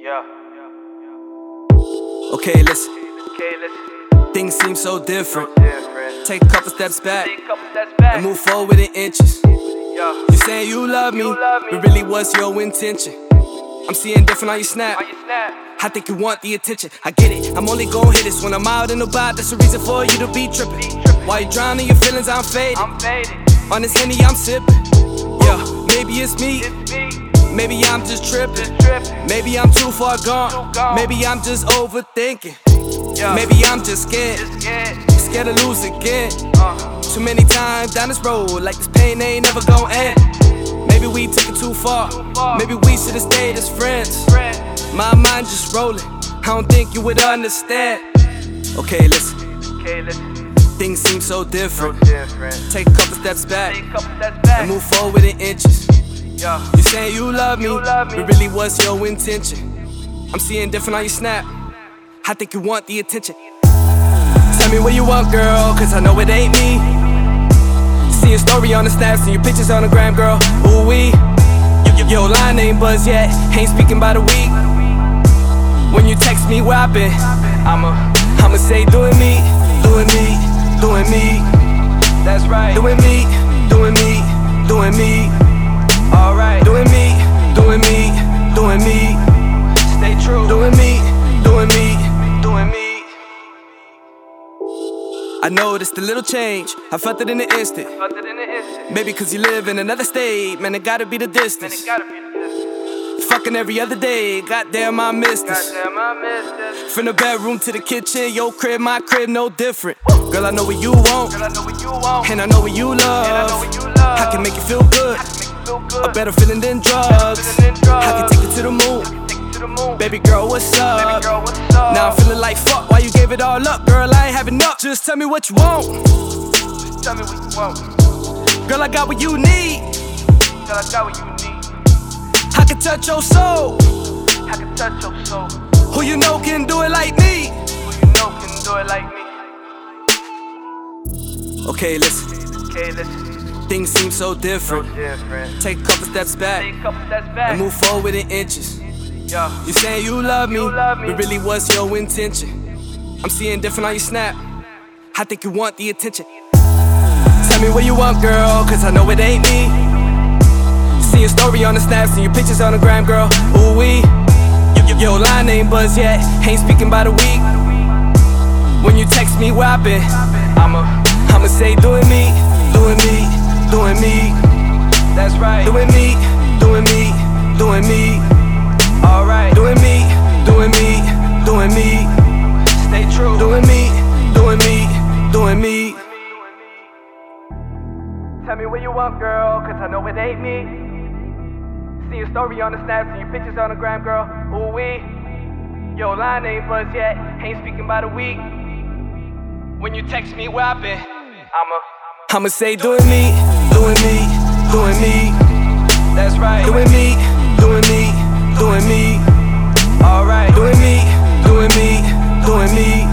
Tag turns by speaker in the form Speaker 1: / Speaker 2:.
Speaker 1: Yeah.
Speaker 2: Okay, listen. Things seem so different. Take a couple steps back and move forward in inches. You saying you love me, but really what's your intention? I'm seeing different on your snap. I think you want the attention. I get it, I'm only gon' hit this when I'm out and about. That's a reason for you to be trippin'. While you drowning your feelings, I'm faded. On this Henny, I'm sippin'. Yeah, maybe it's me. Maybe I'm just trippin'. Maybe I'm too far gone. Maybe I'm just overthinking. Maybe I'm just scared to lose again. Too many times down this road, like this pain ain't never gon' end. Maybe we took it too far. Maybe we should've stayed as friends. My mind just rolling. I don't think you would understand. Okay, listen. Things seem so different. Take a couple steps back and move forward in inches. You saying you love me, but really what's your intention? I'm seeing different on your snap. I think you want the attention. Tell me what you want, girl, cause I know it ain't me. See your story on the snaps and your pictures on the gram, girl. Ooh wee. Your line ain't buzz yet, ain't speaking by the week. When you text me where I been, I'ma say doing me. That's right. Doing me. Alright. Doing me. Stay true. Doing me. I noticed a little change, I felt it in the instant. Maybe cause you live in another state, man, it gotta be the distance. Fucking every other day, goddamn I missed this. From the bedroom to the kitchen, your crib, my crib, no different. Girl, I know what you want, and I know what you love. I can make you feel good, a better feeling than drugs. I can take you to the moon. Baby girl, what's up? Now I'm feeling like fuck, why you gave it all up? Girl, I ain't having up, just tell me what you want. Girl, I got what you need. I can touch your soul. Who you know can do it like me? Okay, listen. Things seem so different. Take a couple steps back and move forward in inches. You saying you love me, but really what's your intention? I'm seeing different on your snap. I think you want the attention. Tell me what you want, girl, cause I know it ain't me. See your story on the snaps and your pictures on the gram, girl. Ooh wee. Your line ain't buzz yet, ain't speaking by the week. When you text me where I been, I'ma say doing me. That's right. Doing me. Alright. Doing me. Stay true. Doing me. Tell me what you want, girl, cause I know it ain't me. See your story on the snaps and your pictures on the gram, girl. Ooh wee. Your line ain't buzz yet, ain't speaking by the week. When you text me where I been, I'ma say doing me. That's right. Doing me. Alright. Doing me.